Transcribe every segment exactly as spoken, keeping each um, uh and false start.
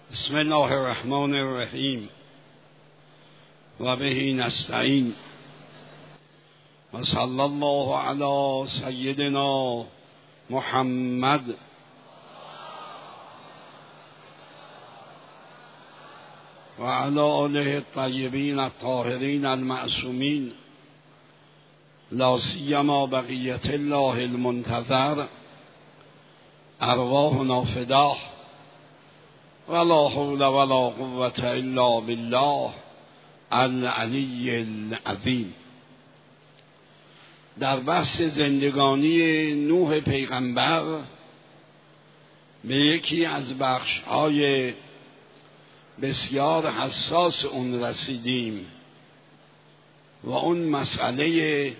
بسم الله الرحمن الرحیم و به نستعین و صلی الله علی سیدنا محمد و علی آله الطیبین الطاهرین المعصومین لا سیما بقیة الله المنتظر ارواحنا فداه ولا حول ولا قوة الا بالله العلی العظیم. در بحث زندگانی نوح پیغمبر به یکی از بخش‌های بسیار حساس اون رسیدیم و اون مسئله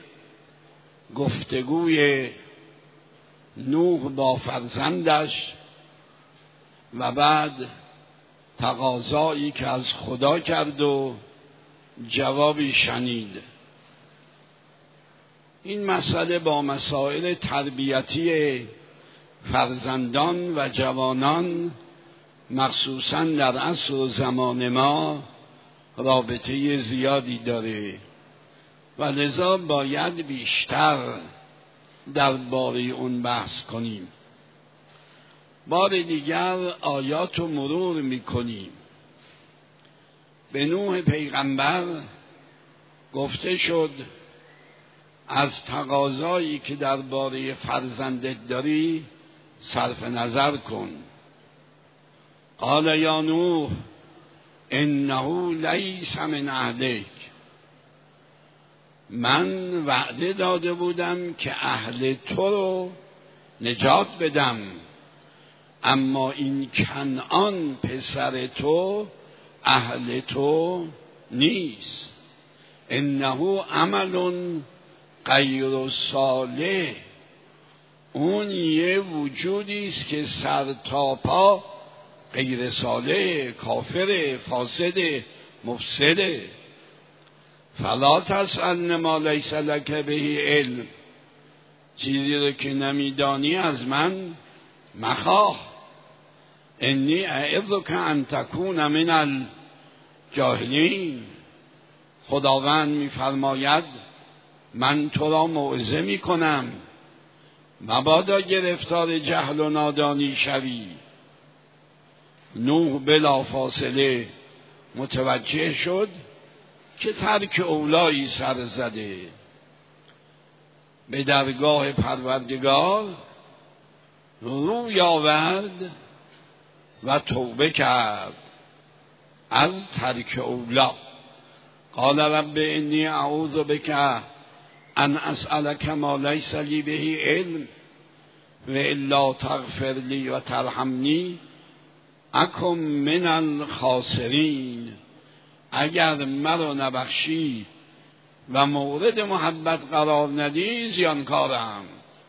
گفتگوی نوح با فرزندش و بعد تقاضایی که از خدا کرد و جوابی شنید. این مسئله با مسائل تربیتی فرزندان و جوانان مخصوصاً در عصر و زمان ما رابطه زیادی داره و لذا باید بیشتر درباره اون بحث کنیم. بار دیگر آیات رو مرور میکنیم. به نوح پیغمبر گفته شد از تقاضایی که درباره فرزندت داری صرف نظر کن. قال یا نوح انه لیس من اهلک، من وعده داده بودم که اهل تو رو نجات بدم، اما این کنعان پسر تو اهل تو نیست. انه عمل غیر صالح، اون یه وجودی است که سر تا پا غیر صالح، کافر، فاسد، مفسد. فلا تسألن ما لیس لک به علم، چیزی رو که نمیدانی از من مخواه. انی اعظک ان تکون من الجاهلین، خداوند میفرماید من تو را موعظه میکنم مبادا گرفتار جهل و نادانی شوی. نوح بلا فاصله متوجه شد که ترک اولایی سر زده. به درگاه پروردگار روی آورد و توبه کرد از ترک اولا. قال رب انی اعوذ بک ان اسألک ما لیس لی به علم و الا تغفر لی و ترحمنی اکن من الخاسرین. اگر مرا نبخشی و مورد محبت قرار ندی زیانکارم.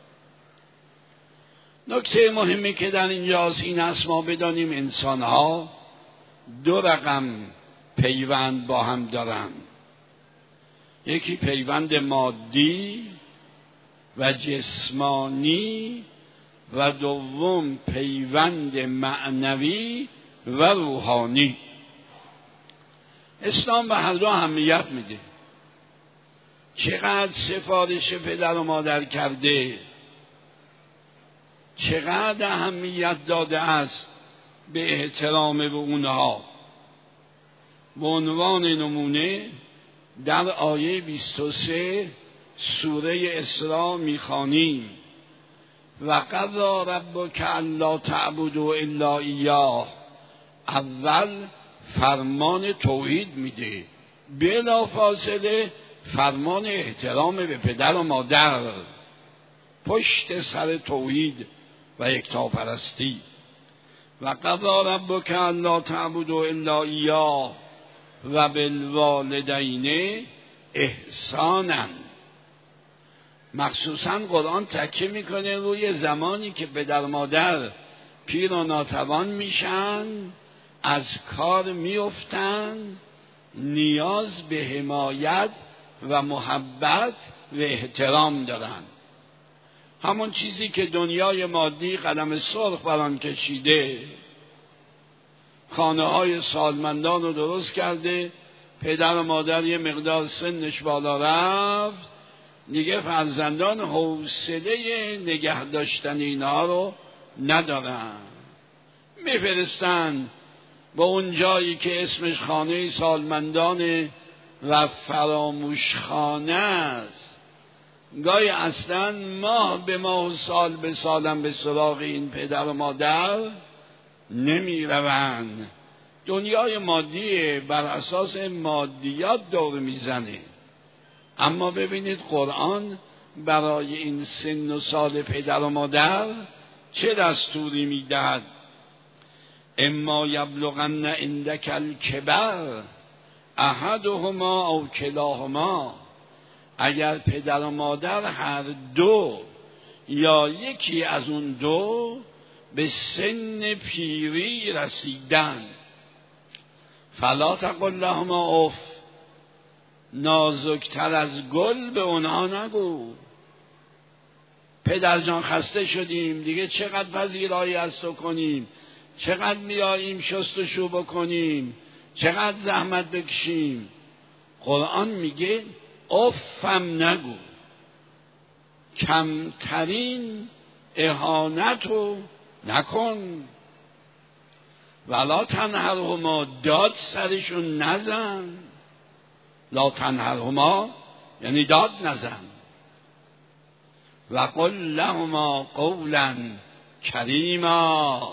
نکته مهمی که در اینجاست این است ما بدانیم انسانها دو رقم پیوند با هم دارند. یکی پیوند مادی و جسمانی و دوم پیوند معنوی و روحانی. اسلام به هر دو اهمیت میده. چقدر سفارش پدر و مادر کرده، چقدر اهمیت داده است به احترام به اونها. به عنوان نمونه در آیه بیست و سه سوره اسراء میخوانیم و قضی ربک الا تعبدوا الا ایاه. اول فرمان توحید میده، بلا فاصله فرمان احترام به پدر و مادر، پشت سر توحید و یکتاپرستی. و قضی ربک الا تعبدوا الا ایاه و بالوالدین احسانا. مخصوصا قرآن تکیه میکنه روی زمانی که پدر مادر پیر و ناتوان میشن، از کار میافتن، نیاز به حمایت و محبت و احترام دارن. همون چیزی که دنیای مادی قلم سرخ بران کشیده خانه های سالمندان رو درست کرده، پدر و مادر یه مقدار سنش بالا رفت، دیگه فرزندان حوصله نگه داشتن اینها رو ندارن، میفرستن با اون جایی که اسمش خانه سالمندان و فراموش خانه است. گاهی اصلا ماه به ماه و سال به سالم به سراغ این پدر و مادر نمی روند. دنیای مادی بر اساس مادیات دور میزنه. اما ببینید قرآن برای این سن و سال پدر و مادر چه دستوری میدهد؟ اما یبلغن عندک الکبر احدهما او کلاهما، اگر پدر و مادر هر دو یا یکی از اون دو به سن پیری رسیدن، فلا تقل لهما اف، نازکتر از گل به اونها نگو. پدر جان خسته شدیم دیگه، چقدر پذیرایی از تو کنیم، چقدر میاییم شست و شو بکنیم، چقدر زحمت بکشیم. قرآن میگه افم نگو، کمترین اهانت رو نکن. ولا تنهرهما، داد سرشون نزن. لا تنهرهما یعنی داد نزن. و قل لهما قولا کریما،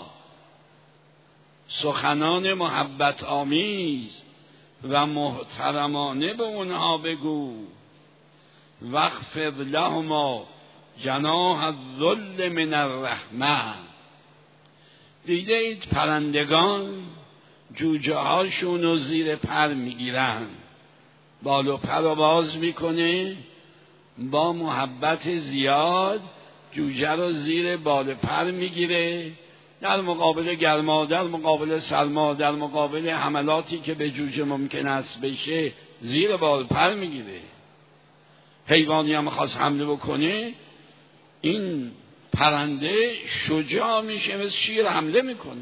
سخنان محبت آمیز و محترمانه به اونها بگو. واخفض لهما جناح الذل من الرحمه. دیده اید پرندگان جوجه هاشون رو زیر پر میگیرن، بال و پر رو باز میکنه، با محبت زیاد جوجه رو زیر بال پر میگیره، در مقابل گرما، در مقابل سرما، در مقابل حملاتی که به جوجه ممکن است بشه زیر بال پر میگیره. حیوانی هم خواست حمله بکنه، این پرنده شجاع میشه، مثل شیر حمله میکنه.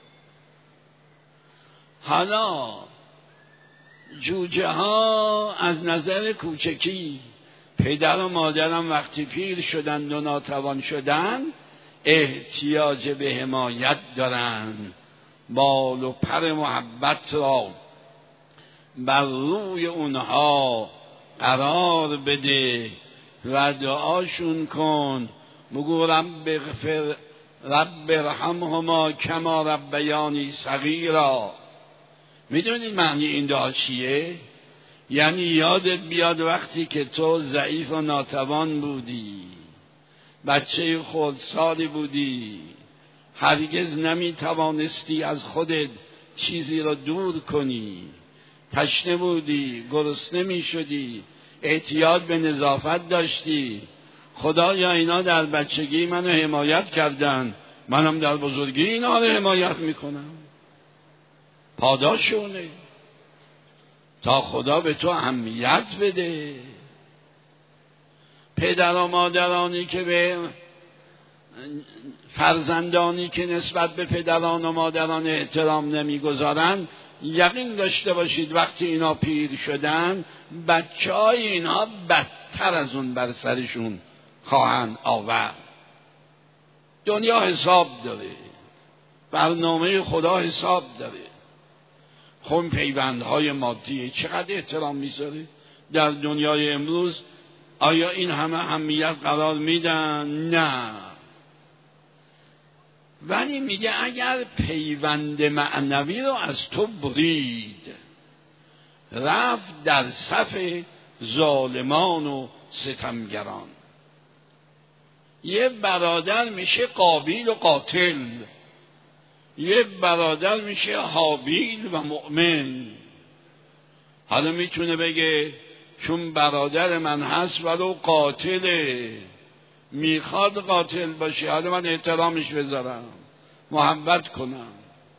حالا جوجه ها از نظر کوچکی، پدر و مادرم وقتی پیر شدند و ناتوان شدند احتیاج به حمایت دارند. بال و پر محبت را بر روی اونها قرار بده و دعاشون کن. بگو رب اغفر رب ارحمهما کما ربیانی صغیرا. میدونید معنی این دعا چیه؟ یعنی یادت بیاد وقتی که تو ضعیف و ناتوان بودی، بچه خردسالی بودی، هرگز نمی توانستی از خودت چیزی را دور کنی، تشنه بودی، گرسنه می شدی، احتیاج به نظافت داشتی. خدایا اینا در بچگی منو حمایت کردن، منم در بزرگی اینا رو حمایت میکنم. پاداشونه تا خدا به تو اهمیت بده. پدر و مادرانی که به فرزندانی که نسبت به پدران و مادران احترام نمیگذارن، یقین داشته باشید وقتی اینا پیر شدن بچه های اینا بدتر از اون بر سرشون خواهند آورد. دنیا حساب داره، برنامه خدا حساب داره. خون پیوندهای مادی چقدر احترام میذاره در دنیای امروز؟ آیا این همه اهمیت قرار میدن؟ نه. ولی میگه اگر پیوند معنوی رو از تو برید، رفت در صف ظالمان و ستمگران. یه برادر میشه قابیل و قاتل، یه برادر میشه حابیل و مؤمن. حالا میتونه بگه چون برادر من هست ولو قاتله، میخواد قاتل باشه، حالا من احترامش بذارم، محبت کنم.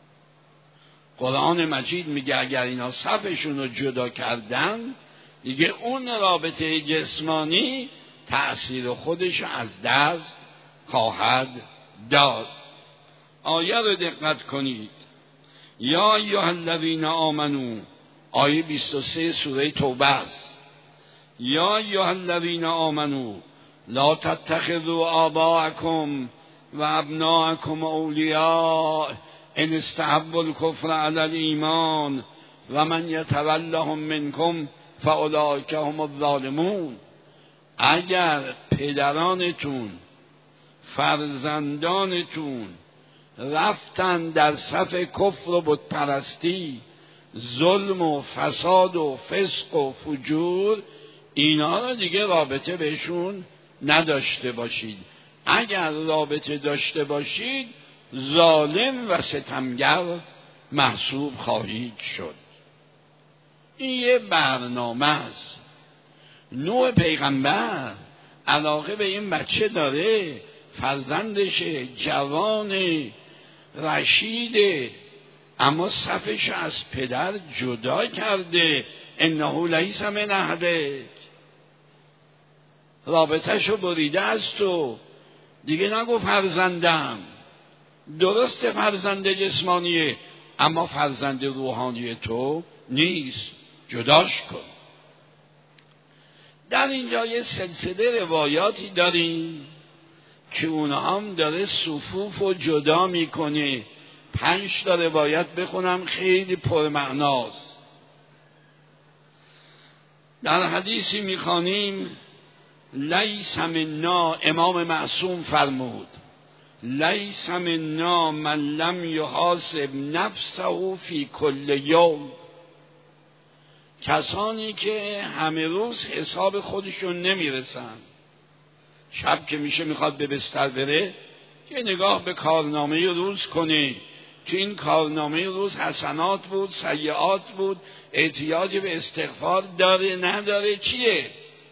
قرآن مجید میگه اگر اینا صفشون رو جدا کردن، دیگه اون رابطه جسمانی تأثیر خودش از دست خواهد داد. آیه رو دقت کنید. یا ایها الذین آمنو، آیه بیست و سه سوره توبه است. یا ایها الذین آمنو لا تتخذوا آباءکم و ابناءکم اولیاء ان استحبوا الکفر علی الایمان و من یتولهم منکم فاولئک هم الظالمون. اگر پدرانتون، فرزندانتون رفتن در صف کفر و بت پرستی، ظلم و فساد و فسق و فجور، اینا را دیگه رابطه بهشون نداشته باشید. اگر رابطه داشته باشید ظالم و ستمگر محسوب خواهید شد. این یه برنامه است. نوح پیغمبر علاقه به این بچه داره، فرزندشه، جوان رشیده، اما صفش از پدر جدا کرده. انه لیس من اهلک، رابطهشو بریده از تو، دیگه نگو فرزندم. درست فرزند جسمانیه اما فرزند روحانی تو نیست، جداش کن. در اینجا یه سلسله روایاتی داریم که اونها هم داره صفوف و جدا میکنه. پنج تا روایت بخونم، خیلی پرمعناست. در حدیثی میخوانیم لیس منا، امام معصوم فرمود لیس منا من لم یحاسب نفسه فی کل یوم. کسانی که همه روز حساب خودشون نمیرسن، شب که میشه میخواد به بستر بره، یه نگاه به کارنامه روز کنه. تو این کارنامه روز حسنات بود، سیئات بود، احتیاج به استغفار داره نداره، چیه؟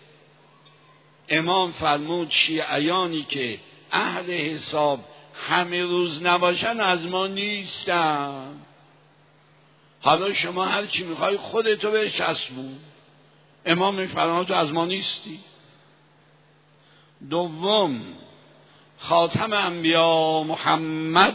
امام فرمود شیعیانی که اهل حساب همه روز نباشن از ما نیستن. حالا شما هر چی میخوای خودتو بچسبون، امام میفرماد تو از ما نیستی. دوم، خاتم انبیا محمد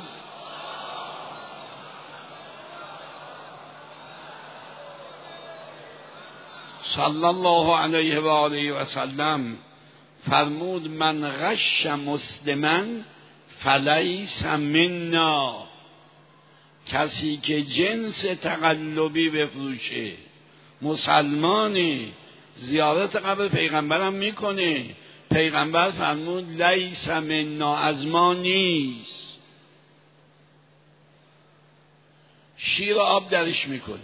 صلی الله علیه و آله و سلم فرمود من غش مسلما فلیس منا. کسی که جنس تقلبی بفروشه، مسلمانی، زیارت قبر پیغمبرم میکنه، پیغمبر فرمود لیس منا، از ما نیست. شیر آب درش میکنه،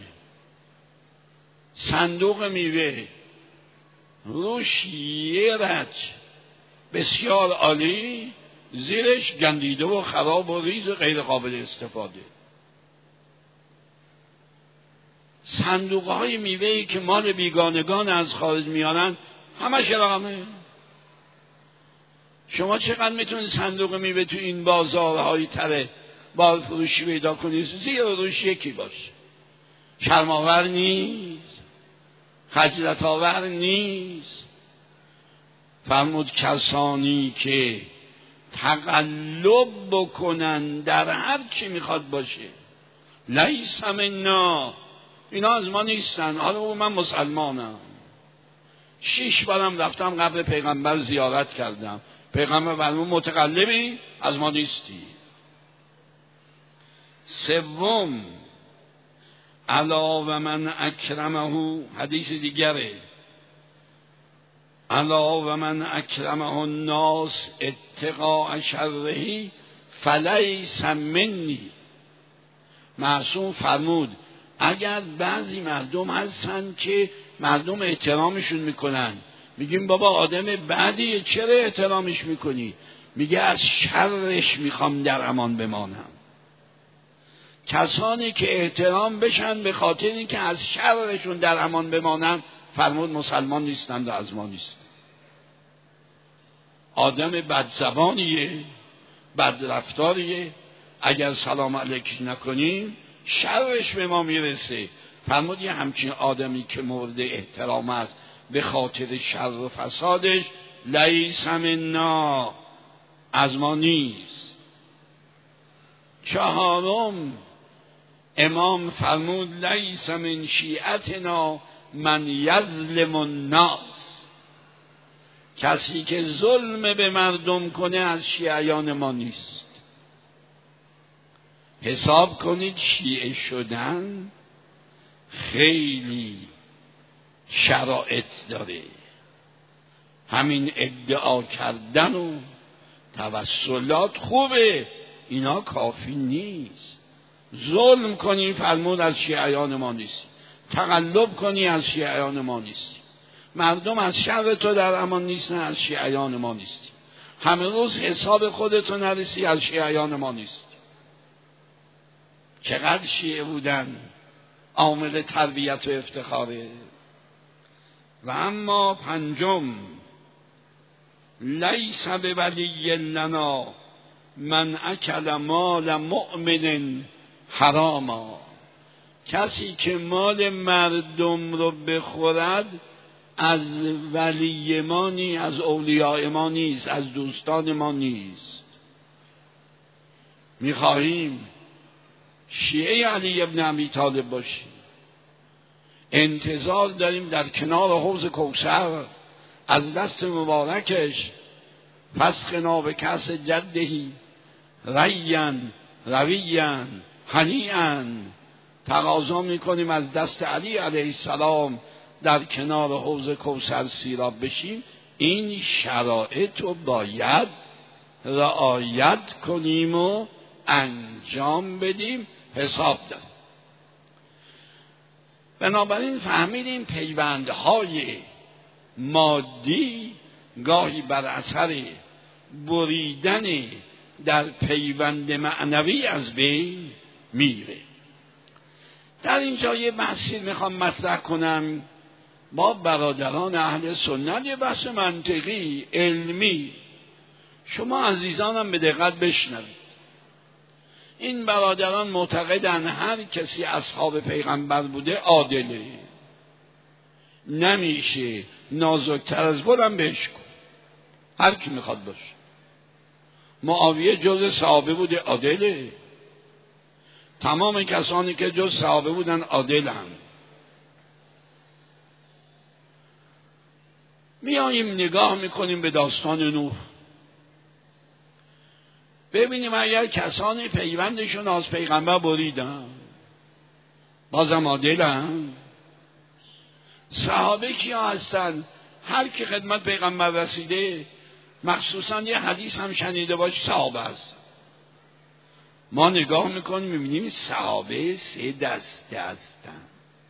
صندوق میوه روش یه رج بسیار عالی، زیرش گندیده و خراب و ریز و غیر قابل استفاده. صندوق های میوهی که مال بیگانگان از خارج میارن همش رقمه. شما چقدر میتونید صندوق میوه تو این بازارهای تره بار فروشی پیدا کنید؟ زیر روش یکی باشه، شرم‌آور نیست، خجلت آور نیست. فرمود کسانی که تقلب بکنن در هر چی میخواد باشه، لیس منا، اینا از ما نیستن. حالا من مسلمانم، شش بارم رفتم قبر پیغمبر زیارت کردم، پیغمبر فرمود متقلبی از ما نیستی. سوم، الا و من اکرمه، حدیث دیگره، الا و من اکرمه الناس اتقاء شره فلیس منی. معصوم فرمود اگر بعضی مردم هستن که مردم احترامشون میکنن، میگیم بابا آدم بعدیه چرا احترامش میکنی؟ میگه از شرش میخوام در امان بمانم. کسانی که احترام بشن به خاطر اینکه از شرشون در امان بمانن، فرمود مسلمان نیستند و از ما نیستند. آدم بدزبانیه، بدرفتاریه، اگر سلام علیک نکنیم شرش به ما میرسه. فرمود یه همچین آدمی که مورد احترام است به خاطر شر و فسادش، لیس منا، از ما نیست. چهارم، امام فرمود لیس من شیعتنا من یظلم الناس، کسی که ظلم به مردم کنه از شیعیان ما نیست. حساب کنید شیعه شدن خیلی شرایط داره، همین ادعا کردن و توسلات خوبه، اینا کافی نیست. ظلم کنی فرمود از شیعیان ما نیست، تقلب کنی از شیعیان ما نیست، مردم از شر تو در امان نیستن از شیعیان ما نیستی، همه روز حساب خودتو نرسی از شیعیان ما نیست. چقدر شیعه بودن عامل تربیت و افتخاره. و اما پنجم، لیس بولی لنا من اکل مال مؤمن حراما، کسی که مال مردم رو بخورد از ولی ما نیست، از اولیاء ما نیست، از دوستان ما نیست. میخواهیم شیعه علی ابن ابی طالب باشیم، انتظار داریم در کنار حوض کوثر از دست مبارکش فسقنا به کأس جدهی ریان رویان هنیئا، تقاضا میکنیم از دست علی علیه السلام در کنار حوض کوثر سیراب بشیم. این شرایط رو باید رعایت کنیم و انجام بدیم، حساب داریم. بنابراین فهمیدیم پیوندهای مادی گاهی بر اثر بریدن در پیوند معنوی از بین میره. در اینجا یه بحثی میخوام مطرح کنم با برادران اهل سنت، یه بحث منطقی علمی، شما عزیزانم به دقت بشنوید. این برادران معتقدن هر کسی اصحاب پیغمبر بوده عادله، نمیشه نازکتر از گلم بهش کن، هر کی میخواد باشه. معاویه جز صحابه بوده عادله، تمام کسانی که جز صحابه بودن عادلن. میاییم نگاه میکنیم به داستان نوح، ببینیم اگر کسانی پیوندشون از پیغمبر بریدن بازم عادلن. صحابه کیا هستن؟ هر کی خدمت پیغمبر رسیده، مخصوصا یه حدیث هم شنیده باش، صحابه هستن. ما نگاه میکنیم میبینیم صحابه سه دسته هستن.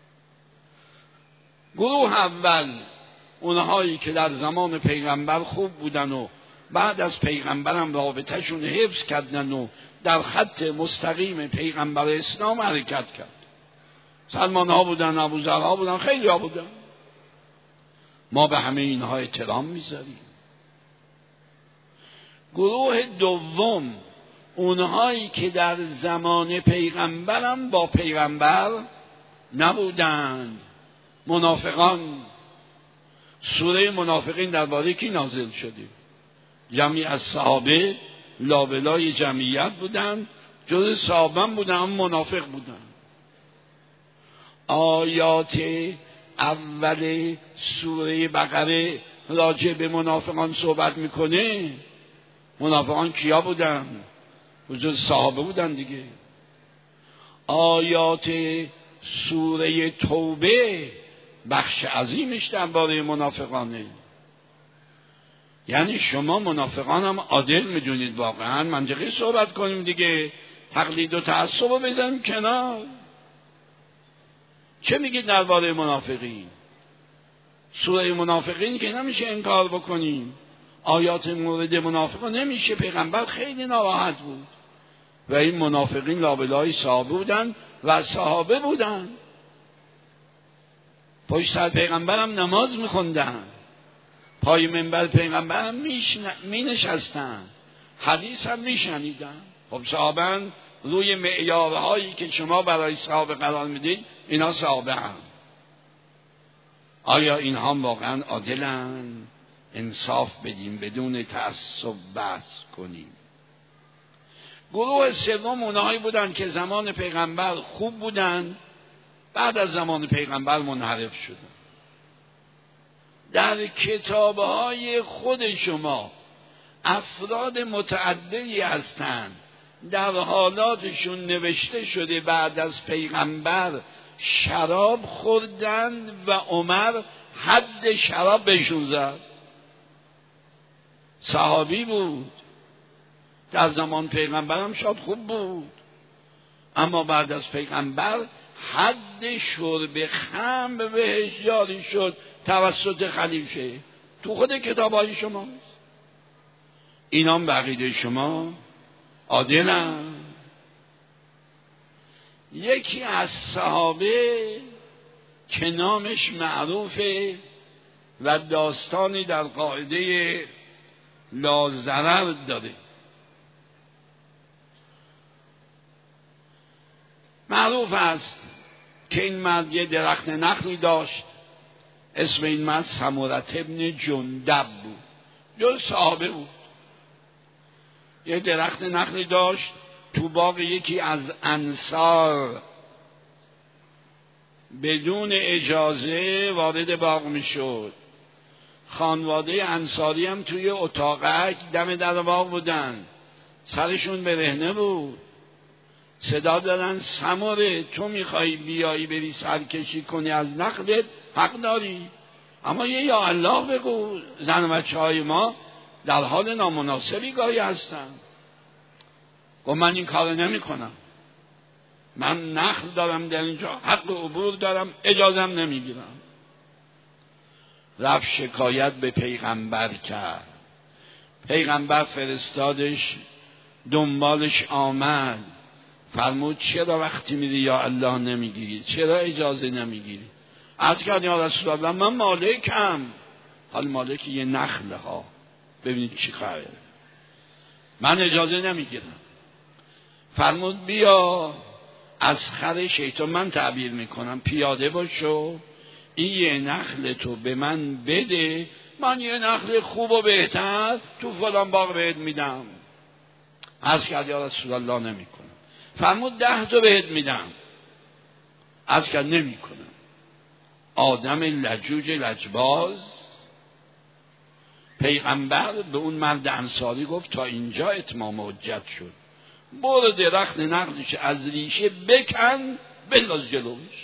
گروه اول اونهایی که در زمان پیغمبر خوب بودن و بعد از پیغمبرم رابطهشون حفظ کردن و در خط مستقیم پیغمبر اسلام حرکت کرد. سلمان ها بودن، ابوذر ها بودن، خیلی ها بودن. ما به همه اینها احترام میذاریم. گروه دوم اونهایی که در زمان پیغمبرم با پیغمبر نبودند، منافقان. سوره منافقین درباره کی نازل شده؟ جمعی از صحابه لابلای جمعیت بودن، جز صحابه بودن اما منافق بودن. آیات اول سوره بقره راجع به منافقان صحبت میکنه. منافقان کیا بودن؟ جز صحابه بودن دیگه. آیات سوره توبه بخش عظیمش درباره منافقانه. یعنی شما منافقان هم عادل میدونید؟ واقعا منطقی صحبت کنیم دیگه، تقلید و تعصب رو بزنیم کنار. چه میگید درباره منافقین؟ سوره منافقین که نمیشه انکار بکنیم، آیات مورد منافقان نمیشه. پیغمبر خیلی ناراحت بود و این منافقین لابلای صحابه بودن و صحابه بودن، پشت سر پیغمبرم نماز میخوندن، پای منبر پیغمبرم می نشستن، حدیث هم می شنیدن. خب صحابه روی معیارهایی که شما برای صحابه قرار میدید اینا صحابه هم. آیا اینها واقعا عادلن؟ انصاف بدیم، بدون تعصب بحث کنیم. گروه سوم اونهایی بودن که زمان پیغمبر خوب بودن، بعد از زمان پیغمبر منحرف شدن. در کتابهای خود شما افراد متعددی هستند در حالاتشون نوشته شده بعد از پیغمبر شراب خوردند و عمر حد شراب بهشون زد. صحابی بود، در زمان پیغمبر هم شاید خوب بود، اما بعد از پیغمبر حد شرب خمر بهش جاری شد توسط خلیفه. تو خود کتاب‌های شماست. اینام بقیده شما عادلن. یکی از صحابه که نامش معروفه و داستانی در قاعده لا ضرر داره. معروف است که این مرد یه درخت نخلی داشت، اسم این مرد سمرة ابن جندب بود، جو صحابه بود. یه درخت نخلی داشت، تو باغ یکی از انصار بدون اجازه وارد باغ می شد. خانواده انصاری هم توی اتاقک دم در باغ بودن، سرشون برهنه بود. صدا دادن سمره تو میخوای بیایی بری سرکشی کنی از نخلت، حق داری، اما یه یا الله بگو، زن و بچه های ما در حال نامناسبی گاهی هستن. و من این کار نمی کنم، من نخل دارم در اینجا، حق عبور دارم، اجازم نمیگیرم. رفت شکایت به پیغمبر کرد، پیغمبر فرستادش، دنبالش آمد، فرمود چرا وقتی میری یا الله نمیگیری؟ چرا اجازه نمیگیری؟ عرض کرد یا رسول الله من مالکم. حال مالک یه نخله ها، ببینید چی خواهد، من اجازه نمیگیرم. فرمود بیا از خر شیطان، من تعبیر میکنم، پیاده باشو، این یه نخل تو به من بده، من یه نخل خوب و بهتر تو فلان باغ بهت میدم. عرض کرد یا رسول الله نمیکنم. فرمود ده تا بهت میدم. عرض کرد نمیکنم. آدم لجوج لجباز. پیغمبر به اون مرد انصاری گفت تا اینجا اتمام حجت شد، برو درخت نخلش از ریشه بکن بنداز جلوش.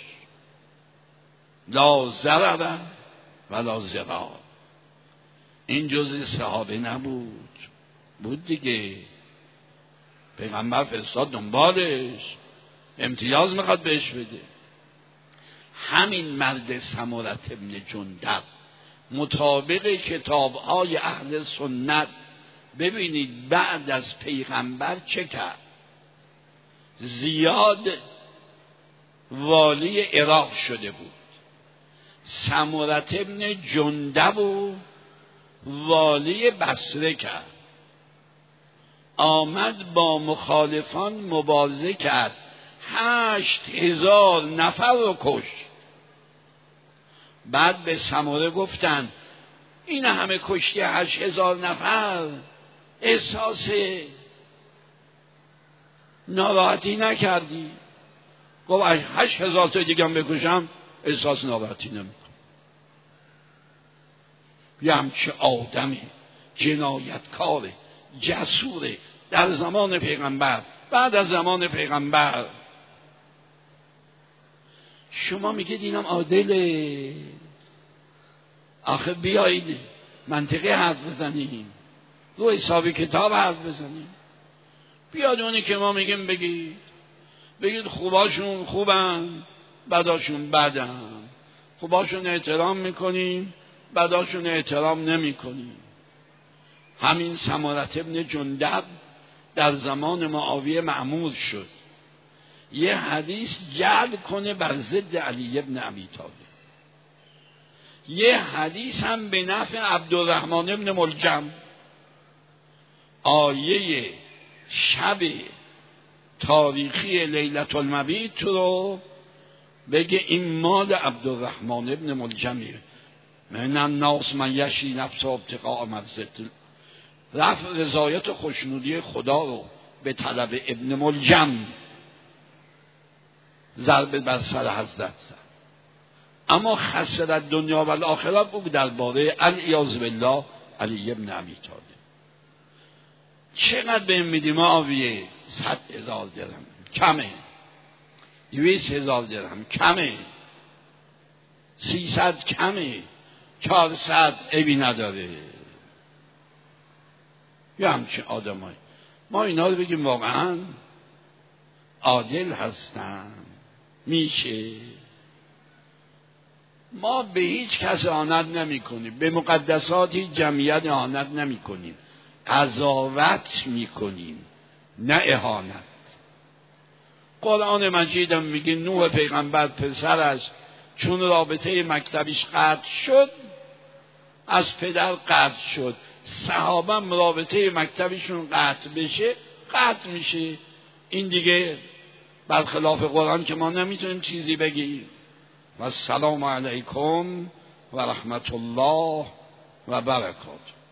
لا ضرر ولا ضرار. این جزء صحابه نبود، بود دیگه. پیغمبر فرستاد دنبالش، امتیاز میخواد بهش بده. همین مرد سمرة ابن جندب مطابق کتاب‌های اهل سنت، ببینید بعد از پیغمبر چه کرد. زیاد والی عراق شده بود، سمرة ابن جندب و والی بصره کرد، آمد با مخالفان مبارزه کرد، هشت هزار نفر رو کش. بعد به سمره گفتن این همه کشتی هشت هزار نفر، احساس ناراحتی نکردی؟ گفت هشت هزار تا دیگه هم بکشم احساس ناراحتی نمیکنم. یه همچه آدمی جنایتکاره، جسوره، در زمان پیغمبر، بعد از زمان پیغمبر. شما میگید اینم عادله. آخه بیایید منطقی حرف بزنیم، رو حساب کتاب حرف بزنیم. بیاد اونی که ما میگیم بگید، بگید خوباشون خوبن، بداشون بدن. خوباشون احترام میکنیم، بداشون احترام نمیکنیم. همین سمرة ابن جندب در زمان معاویه مأمور شد یه حدیث جعل کنه بر ضد علی ابن ابی طالب. یه حدیث هم به نفع عبدالرحمن ابن ملجم. آیه شب تاریخی لیلة المبیت رو بگه این مال عبدالرحمن ابن ملجمیه. من الناس من یشری نفسه ابتغاء مرضات، رفع رضایت و خوشنودی خدا رو به طلب ابن ملجم ضربه بر سر حضرت زد. اما خسر دنیا و الاخره بود درباره الیاذ بالله علی ابن ابی طالب. چقدر به این میدیم معاویه؟ صد هزار درهم کمه، دویست هزار درهم کمه، سیصد کمه، چهارصد عیبی نداره. یا همچین آدمایی ما اینا رو بگیم واقعا عادل هستن؟ میشه؟ ما به هیچ کس اهانت نمی کنیم، به مقدساتی جمعیت اهانت نمی کنیم، قضاوت می کنیم نه اهانت. قرآن مجید هم میگه نوح پیغمبر پسرش چون رابطه مکتبیش قطع شد از پدر قطع شد، صحابه هم رابطه مکتبیشون قطع بشه قطع میشه. این دیگه برخلاف قرآن که ما نمیتونیم چیزی بگیم. و السلام علیکم و رحمت الله و برکاته.